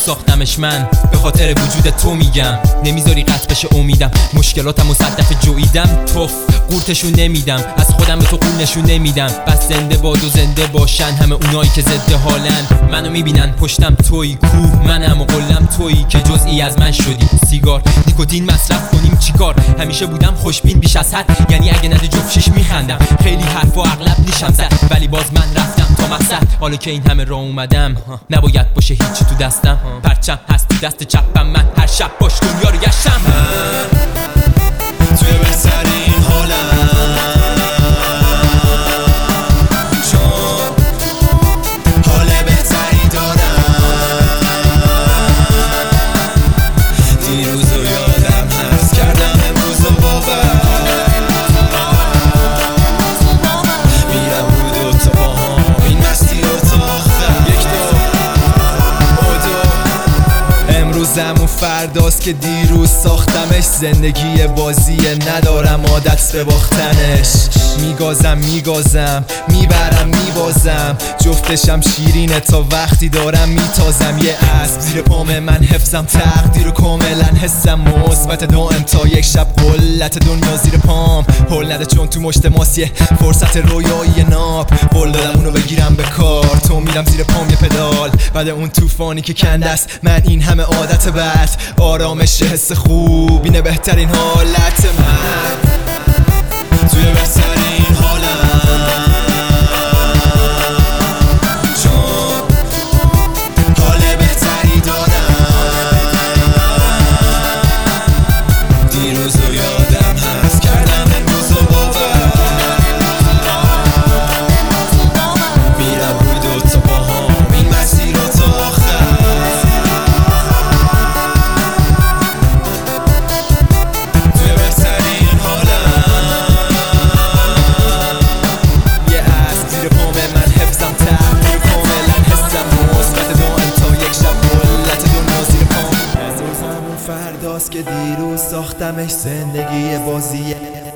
ساختمش من به خاطر وجود تو میگم. نمیذاری قطع بشه امیدم، مشکلاتم و صدف جویدم. توف قورتشون نمیدم، از خودم به تو قول نشون نمیدم. بس زنده باد و زنده باشن همه اونایی که ضد حالن. منو میبینن پشتم تویی، کوه منم و قلم تویی که جزئی از من شدی. سیگار نیکوتین مصرف کنیم چیکار؟ همیشه بودم خوشبین بیش از حد، یعنی اگه نده جفت شیش میخندم. خیلی حرفا اغلب نیشم زد، ولی باز من رفتم تا مقصد. حالا که این همه راه اومدم نباید باشه هیچی تو دستم. پرچم هست تو دست چپم، من هر شب باش دنیا رو گشتم. توی بهترین حالم، چون حال بهتری دارم. دیروز رو یادم هست، کردم امروز رو باور. میرم رو دوتا با هم، این مسیر رو تا آخر. یک دو امروزم و فرداست که دیروز ساختمش. زندگی بازیه ندارم عادت به باختنش. میگازم میبرم میبازم، جفتشم شیرینه تا وقتی دارم میتازم. یه اسب زیر پام من حفظم، تقدیر و کاملا حسم مثبت دائم تا یک شب قلت دنیا زیر پام. هول نده چون تو مشت ماست یه فرصت رویایی ناب. قول دادم اونو بگیرم به کار، تو میرم زیر پام یه پدال. بعد اون طوفانی که کنده است من این همه عادت بد. آرامش حس خوب اینه بهترین حالت من. توی بهترین حالم، چون حال بهتری دارم. دیروز رو یادم هست، کردم امروز رو باور. میرم روی دوتا با هم، این مسیر رو تا آخر. توی بهترین حالم، یه اسب زیر پام من حفظم، تقدیر کاملا حسم مثبت دائم تا یک شب قلت دنیا زیر پام. امروز همون فرداست که دیروز ساختمش. زندگی بازیه